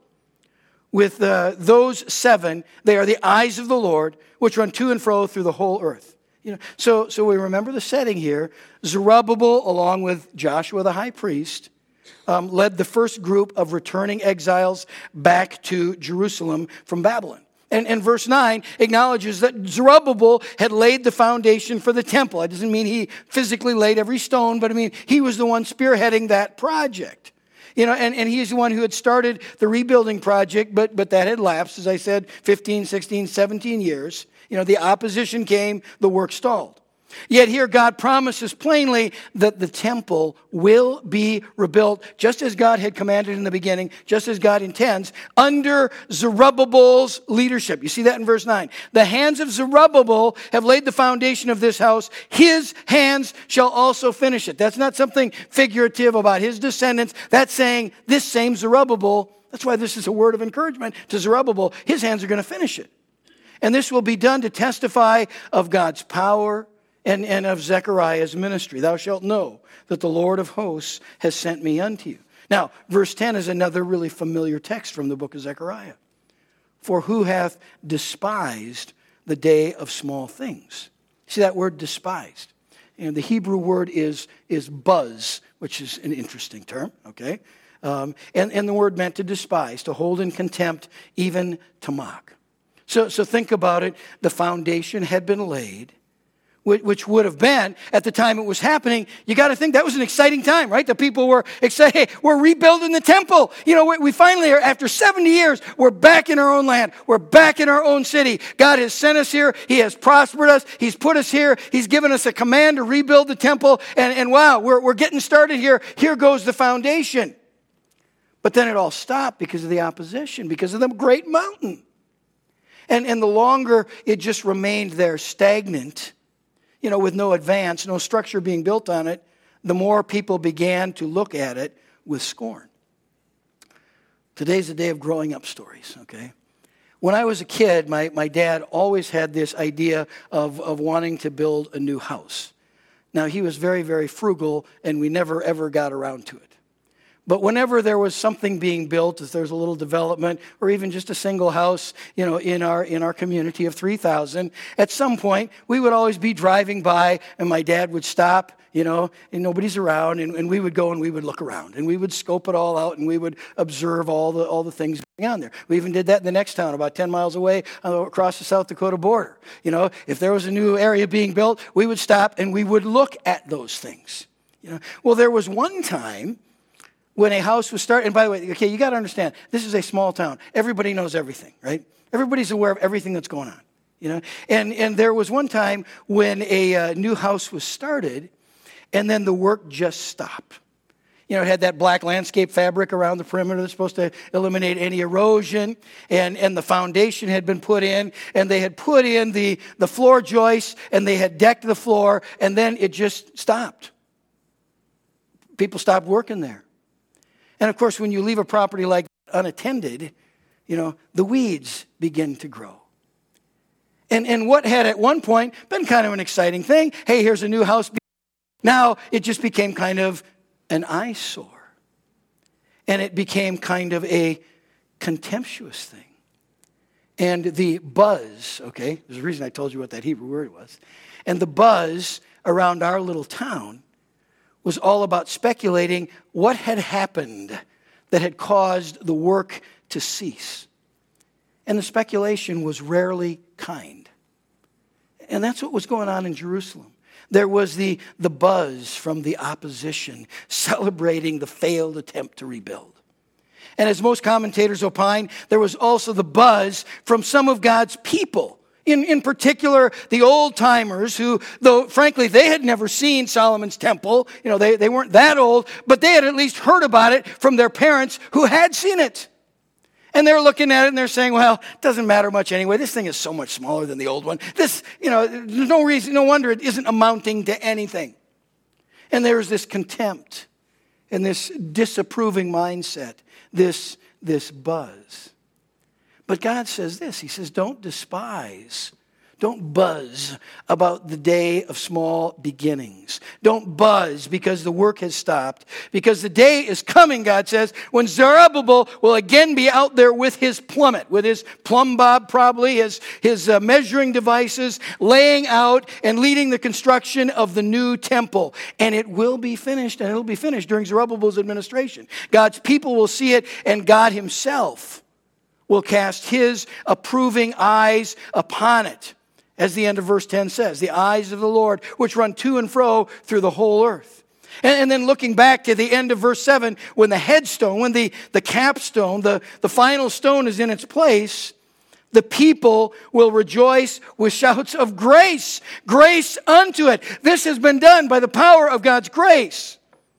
With uh, those seven, they are the eyes of the Lord, which run to and fro through the whole earth. You know, so, so we remember the setting here. Zerubbabel, along with Joshua the high priest, um, led the first group of returning exiles back to Jerusalem from Babylon. And, and verse nine acknowledges that Zerubbabel had laid the foundation for the temple. It doesn't mean he physically laid every stone, but I mean, he was the one spearheading that project. You know, and, and he's the one who had started the rebuilding project, but, but that had lapsed, as I said, fifteen, sixteen, seventeen years. You know, the opposition came, the work stalled. Yet here God promises plainly that the temple will be rebuilt just as God had commanded in the beginning, just as God intends, under Zerubbabel's leadership. You see that in verse nine. The hands of Zerubbabel have laid the foundation of this house. His hands shall also finish it. That's not something figurative about his descendants. That's saying this same Zerubbabel, that's why this is a word of encouragement to Zerubbabel. His hands are going to finish it. And this will be done to testify of God's power And, and of Zechariah's ministry. Thou shalt know that the Lord of hosts has sent me unto you. Now, verse ten is another really familiar text from the book of Zechariah. For who hath despised the day of small things? See that word despised? And the Hebrew word is, is buzz, which is an interesting term, okay? Um, and, and the word meant to despise, to hold in contempt, even to mock. So, so think about it. The foundation had been laid, which would have been, at the time it was happening, you got to think that was an exciting time, right? The people were excited, hey, we're rebuilding the temple. You know, we finally are, after seventy years, we're back in our own land. We're back in our own city. God has sent us here. He has prospered us. He's put us here. He's given us a command to rebuild the temple. And, and wow, we're, we're getting started here. Here goes the foundation. But then it all stopped because of the opposition, because of the great mountain. And, and the longer it just remained there stagnant, you know, with no advance, no structure being built on it, the more people began to look at it with scorn. Today's a day of growing up stories, okay? When I was a kid, my, my dad always had this idea of, of wanting to build a new house. Now, he was very, very frugal, and we never, ever got around to it. But whenever there was something being built, if there's a little development or even just a single house, you know, in our in our community of three thousand, at some point we would always be driving by and my dad would stop, you know, and nobody's around, and, and we would go and we would look around and we would scope it all out and we would observe all the all the things going on there. We even did that in the next town about ten miles away uh, across the South Dakota border. You know, if there was a new area being built, we would stop and we would look at those things. You know, well, there was one time when a house was started, and by the way, okay, you got to understand, this is a small town. Everybody knows everything, right? Everybody's aware of everything that's going on, you know? And and there was one time when a uh, new house was started, and then the work just stopped. You know, it had that black landscape fabric around the perimeter that's supposed to eliminate any erosion, and, and the foundation had been put in, and they had put in the, the floor joists, and they had decked the floor, and then it just stopped. People stopped working there. And of course, when you leave a property like that unattended, you know, the weeds begin to grow. And, and what had at one point been kind of an exciting thing, hey, here's a new house. Now it just became kind of an eyesore. And it became kind of a contemptuous thing. And the buzz, okay, there's a reason I told you what that Hebrew word was. And the buzz around our little town was all about speculating what had happened that had caused the work to cease. And the speculation was rarely kind. And that's what was going on in Jerusalem. There was the, the buzz from the opposition celebrating the failed attempt to rebuild. And as most commentators opine, there was also the buzz from some of God's people. In, in particular, the old-timers who, though frankly they had never seen Solomon's temple, you know, they, they weren't that old, but they had at least heard about it from their parents who had seen it. And they're looking at it and they're saying, well, it doesn't matter much anyway. This thing is so much smaller than the old one. This, you know, there's no reason, no wonder it isn't amounting to anything. And there's this contempt and this disapproving mindset, this, this buzz. But God says this, he says, don't despise, don't buzz about the day of small beginnings. Don't buzz because the work has stopped. Because the day is coming, God says, when Zerubbabel will again be out there with his plummet, with his plumb bob probably, his, his uh, measuring devices, laying out and leading the construction of the new temple. And it will be finished, and it'll be finished during Zerubbabel's administration. God's people will see it, and God himself will cast his approving eyes upon it. As the end of verse ten says, the eyes of the Lord, which run to and fro through the whole earth. And, and then looking back to the end of verse seven, when the headstone, when the, the capstone, the, the final stone is in its place, the people will rejoice with shouts of grace. Grace unto it. This has been done by the power of God's grace.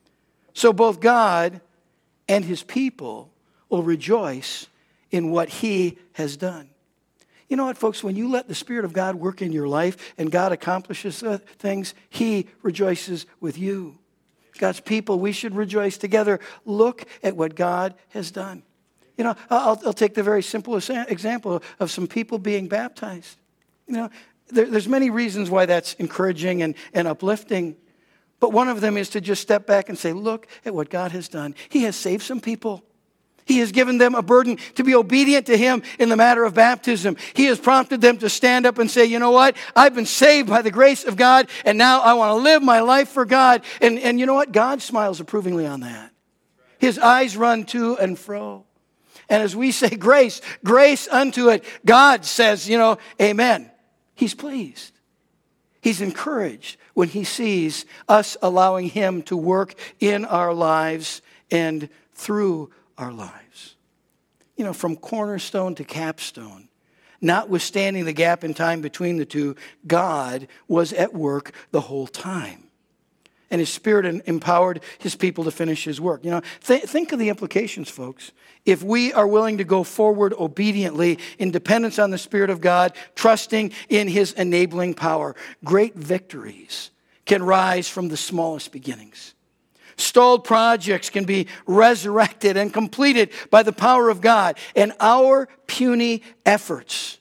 So both God and his people will rejoice in what he has done. You know what, folks? When you let the Spirit of God work in your life and God accomplishes things, he rejoices with you. God's people, we should rejoice together. Look at what God has done. You know, I'll, I'll take the very simple example of some people being baptized. You know, there, there's many reasons why that's encouraging and, and uplifting. But one of them is to just step back and say, look at what God has done. He has saved some people. He has given them a burden to be obedient to him in the matter of baptism. He has prompted them to stand up and say, you know what? I've been saved by the grace of God, and now I want to live my life for God. And, and you know what? God smiles approvingly on that. His eyes run to and fro. And as we say grace, grace unto it, God says, you know, amen. He's pleased. He's encouraged when he sees us allowing him to work in our lives and through our lives. You know, from cornerstone to capstone, notwithstanding the gap in time between the two, God was at work the whole time. And his Spirit empowered his people to finish his work. You know, th- think of the implications, folks. If we are willing to go forward obediently in dependence on the Spirit of God, trusting in his enabling power, great victories can rise from the smallest beginnings. Stalled projects can be resurrected and completed by the power of God. And our puny efforts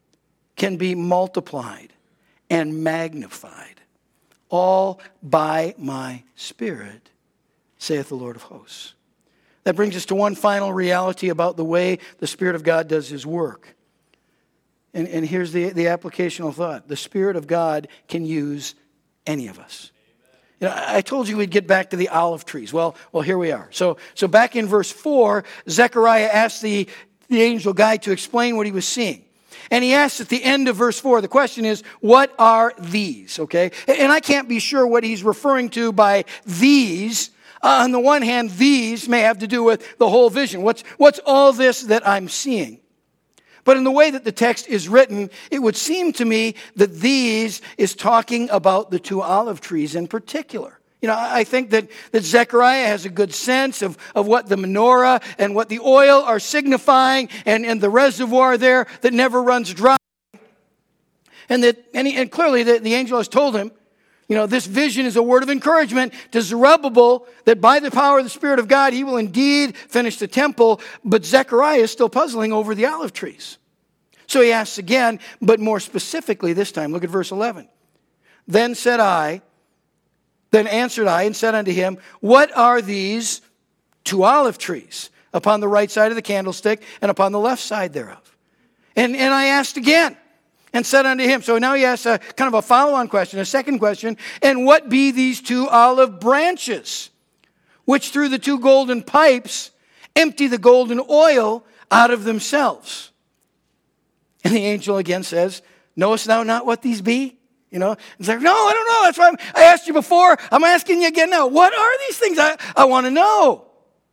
can be multiplied and magnified. All by my Spirit, saith the Lord of hosts. That brings us to one final reality about the way the Spirit of God does his work. And, and here's the, the applicational thought. The Spirit of God can use any of us. You know, I told you we'd get back to the olive trees. Well, well, here we are. So, so back in verse four, Zechariah asked the, the angel guide to explain what he was seeing. And he asks at the end of verse four, the question is, what are these? Okay? And I can't be sure what he's referring to by these. Uh, on the one hand, these may have to do with the whole vision. What's, what's all this that I'm seeing? But in the way that the text is written, it would seem to me that these is talking about the two olive trees in particular. You know, I think that, that Zechariah has a good sense of, of what the menorah and what the oil are signifying, and, and the reservoir there that never runs dry. And that and, he, and clearly the, the angel has told him, you know, this vision is a word of encouragement to Zerubbabel that by the power of the Spirit of God, he will indeed finish the temple. But Zechariah is still puzzling over the olive trees. So he asks again, but more specifically this time. Look at verse eleven. Then said I, then answered I and said unto him, what are these two olive trees upon the right side of the candlestick and upon the left side thereof? And, and I asked again. And said unto him, so now he asks a kind of a follow-on question, a second question, and what be these two olive branches, which through the two golden pipes empty the golden oil out of themselves? And the angel again says, knowest thou not what these be? You know, it's like, no, I don't know. That's why I'm, I asked you before. I'm asking you again now. What are these things? I, I want to know.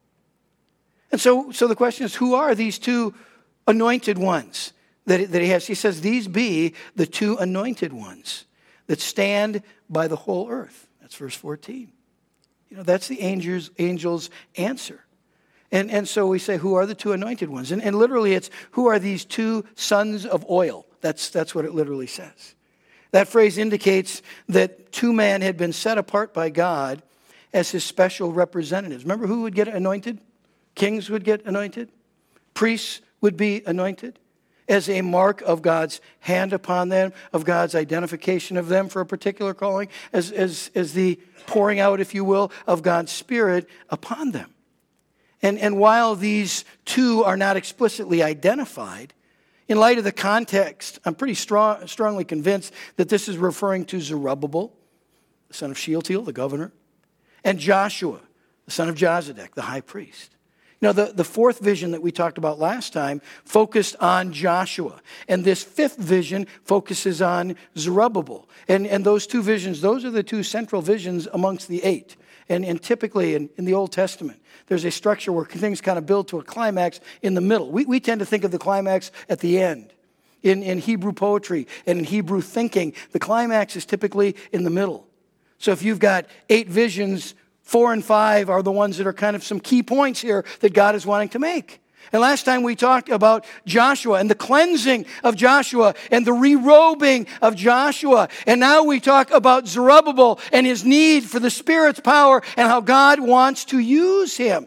And so, so the question is, who are these two anointed ones that, that he has? He says, these be the two anointed ones that stand by the whole earth. That's verse fourteen. You know, that's the angel's, angel's answer. And, and so we say, who are the two anointed ones? And, and literally it's, who are these two sons of oil? That's, that's what it literally says. That phrase indicates that two men had been set apart by God as his special representatives. Remember who would get anointed? Kings would get anointed. Priests would be anointed as a mark of God's hand upon them, of God's identification of them for a particular calling, as, as, as the pouring out, if you will, of God's Spirit upon them. And, and while these two are not explicitly identified, in light of the context, I'm pretty strong, strongly convinced that this is referring to Zerubbabel, the son of Shealtiel, the governor, and Joshua, the son of Jozadak, the high priest. Now, the, the fourth vision that we talked about last time focused on Joshua. And this fifth vision focuses on Zerubbabel. And, and those two visions, those are the two central visions amongst the eight. And, and typically in, in the Old Testament, there's a structure where things kind of build to a climax in the middle. We, we tend to think of the climax at the end. In, in Hebrew poetry and in Hebrew thinking, the climax is typically in the middle. So if you've got eight visions, four and five are the ones that are kind of some key points here that God is wanting to make. And last time we talked about Joshua and the cleansing of Joshua and the re-robing of Joshua. And now we talk about Zerubbabel and his need for the Spirit's power and how God wants to use him.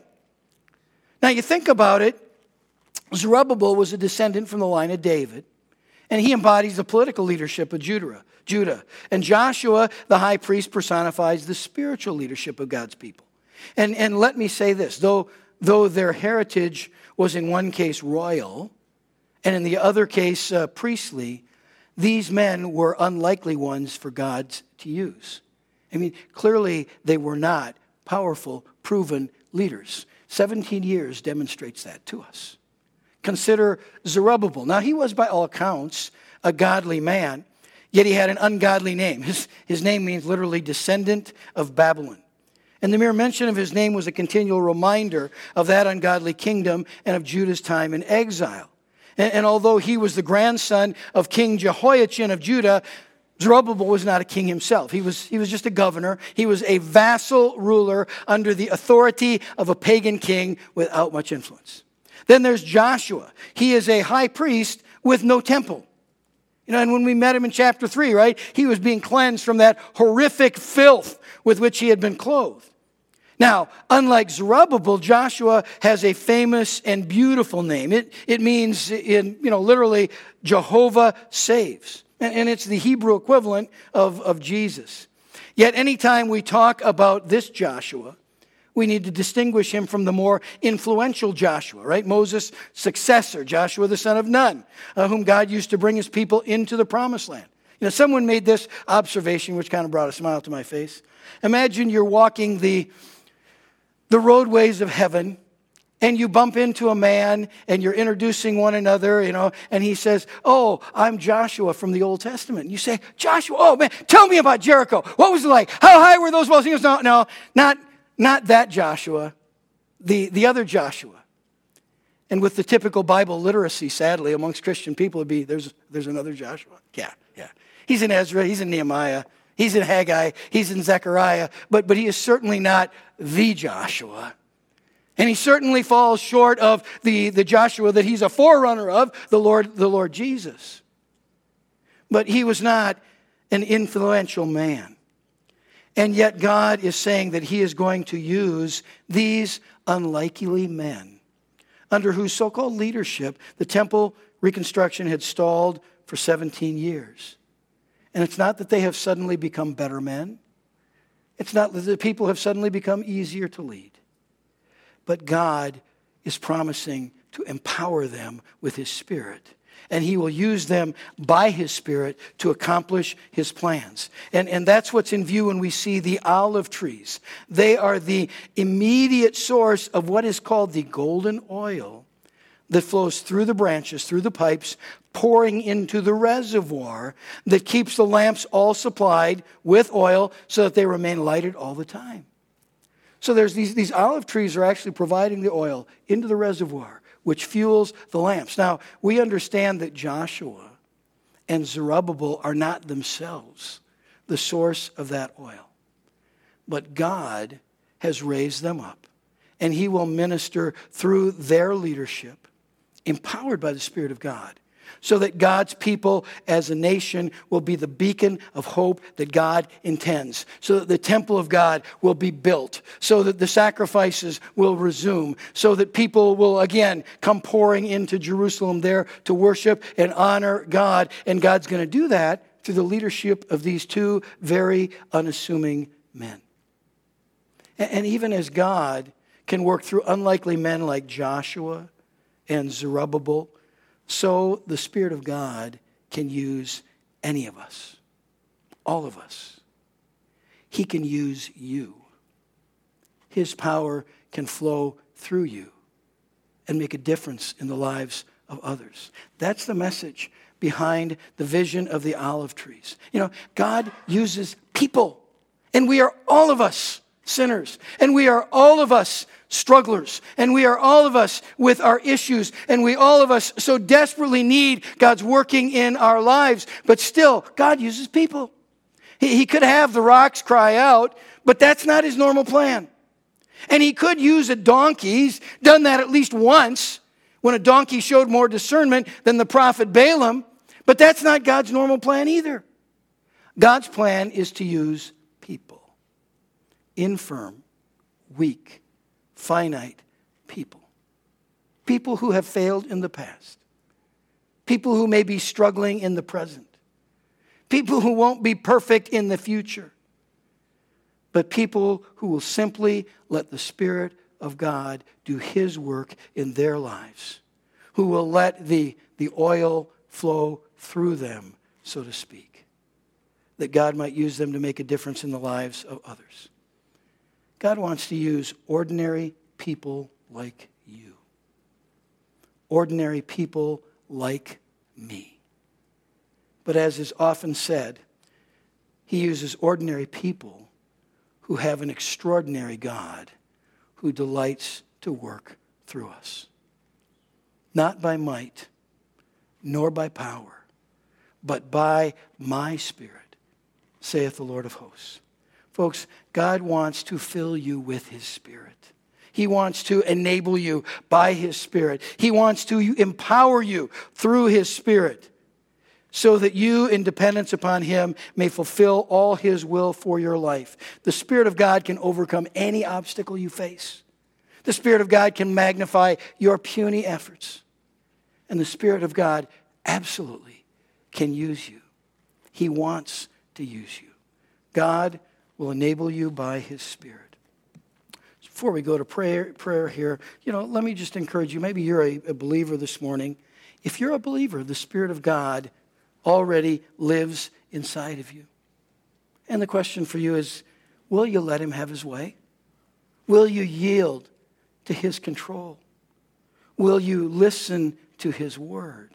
Now you think about it, Zerubbabel was a descendant from the line of David. And he embodies the political leadership of Judah. Judah. And Joshua, the high priest, personifies the spiritual leadership of God's people. And, and let me say this, though, though their heritage was in one case royal, and in the other case uh, priestly, these men were unlikely ones for God to use. I mean, clearly they were not powerful, proven leaders. seventeen years demonstrates that to us. Consider Zerubbabel. Now, he was by all accounts a godly man, yet he had an ungodly name. His, his name means literally descendant of Babylon. And the mere mention of his name was a continual reminder of that ungodly kingdom and of Judah's time in exile. And, and although he was the grandson of King Jehoiachin of Judah, Zerubbabel was not a king himself. He was, he was just a governor. He was a vassal ruler under the authority of a pagan king without much influence. Then there's Joshua. He is a high priest with no temple. You know, and when we met him in chapter three, right, he was being cleansed from that horrific filth with which he had been clothed. Now, unlike Zerubbabel, Joshua has a famous and beautiful name. It, it means, in you know, literally, Jehovah saves. And, and it's the Hebrew equivalent of, of Jesus. Yet anytime we talk about this Joshua, we need to distinguish him from the more influential Joshua, right? Moses' successor, Joshua the son of Nun, uh, whom God used to bring his people into the promised land. You know, someone made this observation, which kind of brought a smile to my face. Imagine you're walking the, the roadways of heaven, and you bump into a man, and you're introducing one another, you know, and he says, "Oh, I'm Joshua from the Old Testament." And you say, "Joshua, oh man, tell me about Jericho. What was it like? How high were those walls?" He goes, "No, no, not... Not that Joshua, the, the other Joshua." And with the typical Bible literacy, sadly, amongst Christian people, would be, there's, there's another Joshua. Yeah, yeah. He's in Ezra, he's in Nehemiah, he's in Haggai, he's in Zechariah, but, but he is certainly not the Joshua. And he certainly falls short of the, the Joshua that he's a forerunner of, the Lord, the Lord Jesus. But he was not an influential man. And yet God is saying that he is going to use these unlikely men under whose so-called leadership the temple reconstruction had stalled for seventeen years. And it's not that they have suddenly become better men. It's not that the people have suddenly become easier to lead. But God is promising to empower them with his Spirit. And he will use them by his Spirit to accomplish his plans. And, and that's what's in view when we see the olive trees. They are the immediate source of what is called the golden oil that flows through the branches, through the pipes, pouring into the reservoir that keeps the lamps all supplied with oil so that they remain lighted all the time. So there's these, these olive trees are actually providing the oil into the reservoir, which fuels the lamps. Now, we understand that Joshua and Zerubbabel are not themselves the source of that oil. But God has raised them up, and he will minister through their leadership, empowered by the Spirit of God, so that God's people as a nation will be the beacon of hope that God intends, so that the temple of God will be built, so that the sacrifices will resume, so that people will again come pouring into Jerusalem there to worship and honor God. And God's going to do that through the leadership of these two very unassuming men. And even as God can work through unlikely men like Joshua and Zerubbabel, so the Spirit of God can use any of us, all of us. He can use you. His power can flow through you and make a difference in the lives of others. That's the message behind the vision of the olive trees. You know, God uses people, and we are all of us sinners, and we are all of us strugglers, and we are all of us with our issues, and we all of us so desperately need God's working in our lives. But still, God uses people. He, he could have the rocks cry out, but that's not his normal plan. And he could use a donkey. He's done that at least once, when a donkey showed more discernment than the prophet Balaam. But that's not God's normal plan either. God's plan is to use people. Infirm, weak, finite people. People who have failed in the past. People who may be struggling in the present. People who won't be perfect in the future. But people who will simply let the Spirit of God do his work in their lives. Who will let the, the oil flow through them, so to speak. That God might use them to make a difference in the lives of others. God wants to use ordinary people like you. Ordinary people like me. But as is often said, he uses ordinary people who have an extraordinary God who delights to work through us. Not by might, nor by power, but by my Spirit, saith the Lord of hosts. Folks, God wants to fill you with his Spirit. He wants to enable you by his Spirit. He wants to empower you through his Spirit so that you, in dependence upon him, may fulfill all his will for your life. The Spirit of God can overcome any obstacle you face. The Spirit of God can magnify your puny efforts. And the Spirit of God absolutely can use you. He wants to use you. God will enable you by his Spirit. Before we go to prayer, prayer here, you know, let me just encourage you. Maybe you're a, a believer this morning. If you're a believer, the Spirit of God already lives inside of you. And the question for you is, will you let him have his way? Will you yield to his control? Will you listen to his word?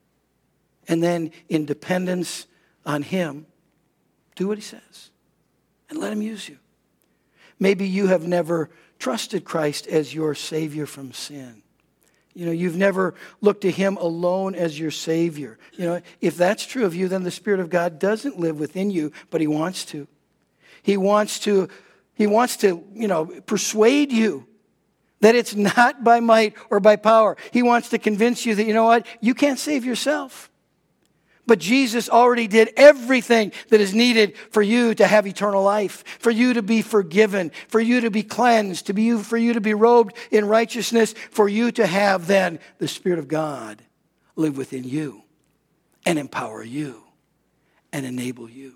And then in dependence on him, do what he says. And let him use you. Maybe you have never trusted Christ as your Savior from sin. You know, you've never looked to him alone as your Savior. You know, if that's true of you, then the Spirit of God doesn't live within you, but he wants to. He wants to, he wants to, you know, persuade you that it's not by might or by power. He wants to convince you that, you know what, you can't save yourself. But Jesus already did everything that is needed for you to have eternal life, for you to be forgiven, for you to be cleansed, to be, for you to be robed in righteousness, for you to have then the Spirit of God live within you and empower you and enable you.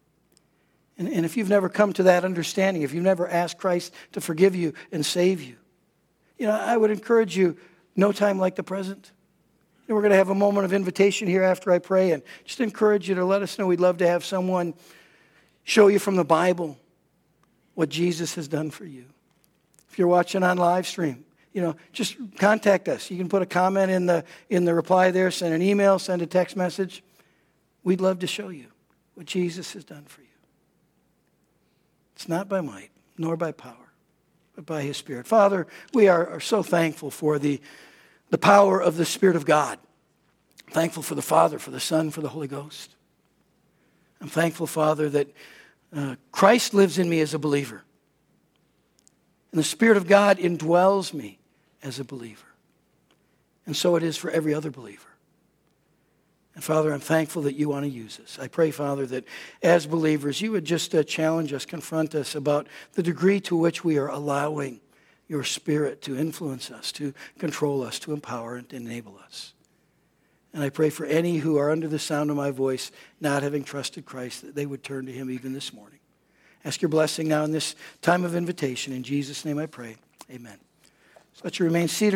And, and if you've never come to that understanding, if you've never asked Christ to forgive you and save you, you know, I would encourage you, no time like the present. And we're going to have a moment of invitation here after I pray, and just encourage you to let us know. We'd love to have someone show you from the Bible what Jesus has done for you. If you're watching on live stream, you know, just contact us. You can put a comment in the in the reply there, send an email, send a text message. We'd love to show you what Jesus has done for you. It's not by might, nor by power, but by his Spirit. Father, we are, are so thankful for the The power of the Spirit of God. I'm thankful for the Father, for the Son, for the Holy Ghost. I'm thankful, Father, that uh, Christ lives in me as a believer. And the Spirit of God indwells me as a believer. And so it is for every other believer. And Father, I'm thankful that you want to use us. I pray, Father, that as believers, you would just uh, challenge us, confront us about the degree to which we are allowing your Spirit to influence us, to control us, to empower and to enable us. And I pray for any who are under the sound of my voice, not having trusted Christ, that they would turn to him even this morning. Ask your blessing now in this time of invitation. In Jesus' name I pray. Amen. So let you remain seated.